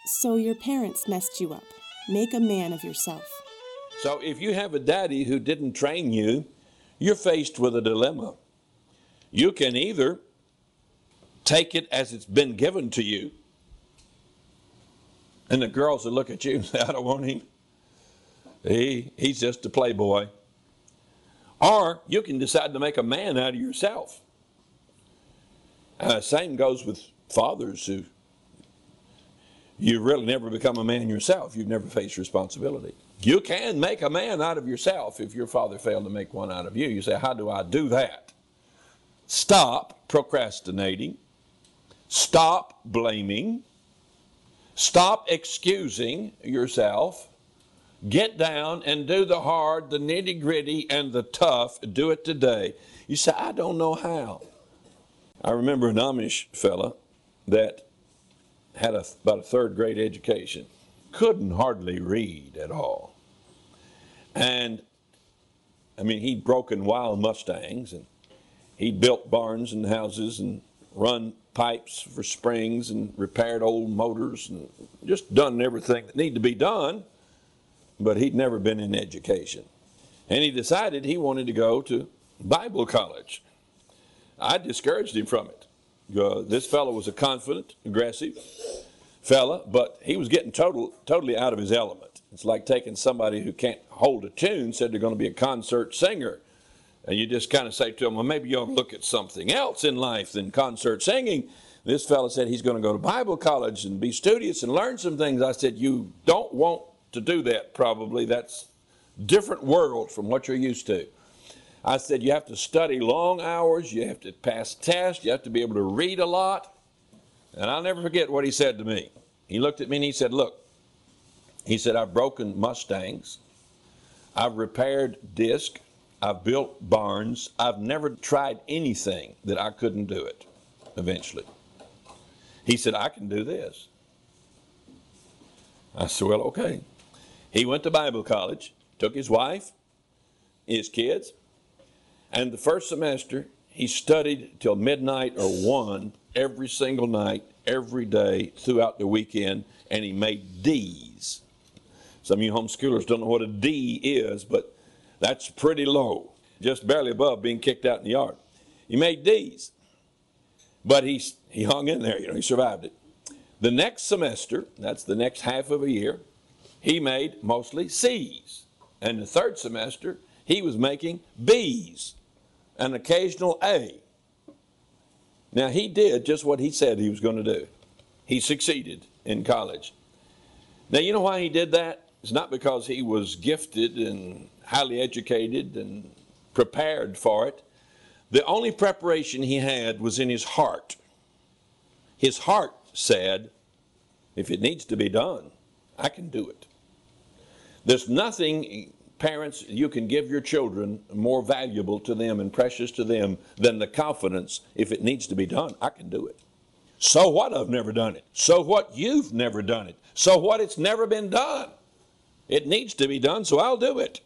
So your parents messed you up. Make a man of yourself. So if you have a daddy who didn't train you, you're faced with a dilemma. You can either take it as it's been given to you, and the girls will look at you and say, I don't want him. He's just a playboy. Or you can decide to make a man out of yourself. Same goes with fathers who you really never become a man yourself. You've never faced responsibility. You can make a man out of yourself if your father failed to make one out of you. You say, how do I do that? Stop procrastinating. Stop blaming. Stop excusing yourself. Get down and do the hard, the nitty-gritty, and the tough. Do it today. You say, I don't know how. I remember an Amish fella that had about a third grade education. Couldn't hardly read at all. And, he'd broken wild Mustangs, and he'd built barns and houses and run pipes for springs and repaired old motors and just done everything that needed to be done, but he'd never been in education. And he decided he wanted to go to Bible college. I discouraged him from it. This fellow was a confident, aggressive fella, but he was getting totally out of his element. It's like taking somebody who can't hold a tune, said they're going to be a concert singer. And you just kind of say to him, well, maybe you ought to look at something else in life than concert singing. This fellow said he's going to go to Bible college and be studious and learn some things. I said, you don't want to do that probably. That's a different world from what you're used to. I said, you have to study long hours. You have to pass tests. You have to be able to read a lot. And I'll never forget what he said to me. He looked at me and he said, look, he said, I've broken Mustangs. I've repaired disc. I've built barns. I've never tried anything that I couldn't do it eventually. He said, I can do this. I said, well, okay. He went to Bible college, took his wife, his kids, and the first semester he studied till midnight or 1 every single night, every day, throughout the weekend, and he made D's. Some of you homeschoolers don't know what a D is, but that's pretty low, just barely above being kicked out in the yard. He made D's, but he hung in there, he survived it. The next semester, that's the next half of a year, he made mostly C's. And the third semester, he was making B's, an occasional A. Now, he did just what he said he was going to do. He succeeded in college. Now, you know why he did that? It's not because he was gifted and highly educated and prepared for it. The only preparation he had was in his heart. His heart said, if it needs to be done, I can do it. There's nothing, parents, you can give your children more valuable to them and precious to them than the confidence, if it needs to be done, I can do it. So what, I've never done it? So what, you've never done it? So what, it's never been done? It needs to be done, so I'll do it.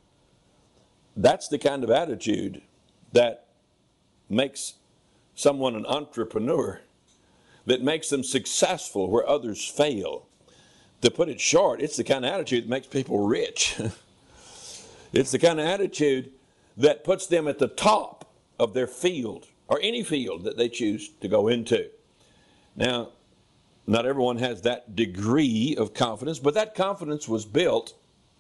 That's the kind of attitude that makes someone an entrepreneur, that makes them successful where others fail. To put it short, it's the kind of attitude that makes people rich. It's the kind of attitude that puts them at the top of their field, or any field that they choose to go into. Now, not everyone has that degree of confidence, but that confidence was built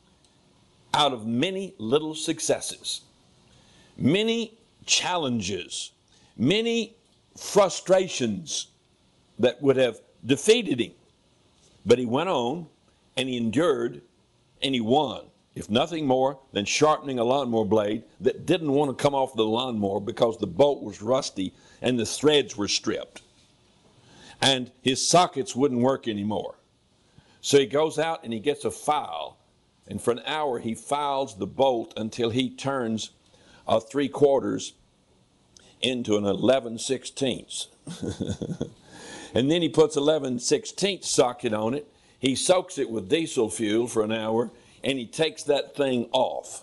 out of many little successes, many challenges, many frustrations that would have defeated him. But he went on, and he endured, and he won. If nothing more than sharpening a lawnmower blade that didn't want to come off the lawnmower because the bolt was rusty and the threads were stripped. And his sockets wouldn't work anymore. So he goes out and he gets a file, and for an hour he files the bolt until he turns a 3/4 into an 11/16. And then he puts 11/16 socket on it. He soaks it with diesel fuel for an hour, and he takes that thing off.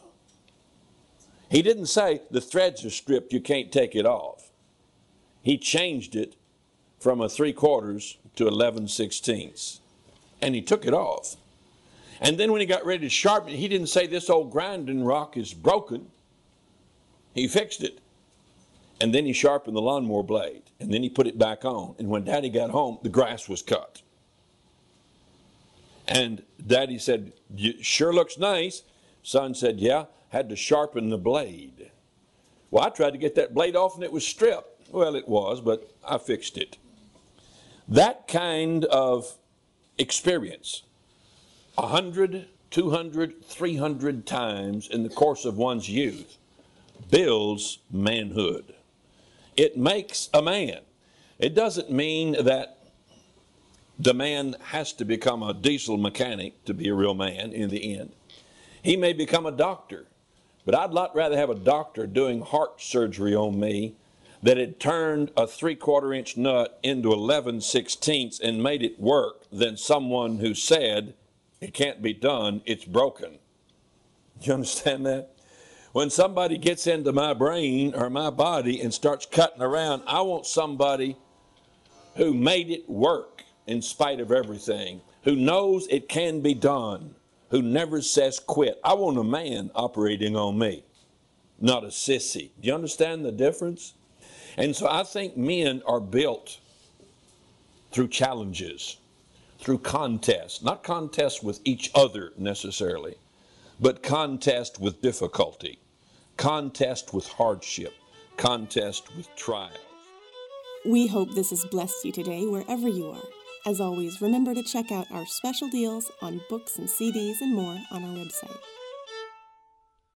He didn't say the threads are stripped, you can't take it off. He changed it from a 3/4 to 11/16. And he took it off. And then when he got ready to sharpen it, he didn't say this old grinding rock is broken. He fixed it. And then he sharpened the lawnmower blade. And then he put it back on. And when Daddy got home, the grass was cut. And Daddy said, sure looks nice. Son said, yeah, had to sharpen the blade. Well, I tried to get that blade off and it was stripped. Well, it was, but I fixed it. That kind of experience, 100, 200, 300 times in the course of one's youth, builds manhood. It makes a man. It doesn't mean that the man has to become a diesel mechanic to be a real man in the end. He may become a doctor, but I'd lot rather have a doctor doing heart surgery on me that had turned a 3/4 inch nut into 11/16 and made it work than someone who said, it can't be done, it's broken. Do you understand that? When somebody gets into my brain or my body and starts cutting around, I want somebody who made it work in spite of everything, who knows it can be done, who never says quit. I want a man operating on me, not a sissy. Do you understand the difference? And so I think men are built through challenges, through contests, not contests with each other necessarily, but contest with difficulty, contest with hardship, contest with trials. We hope this has blessed you today wherever you are. As always, remember to check out our special deals on books and CDs and more on our website.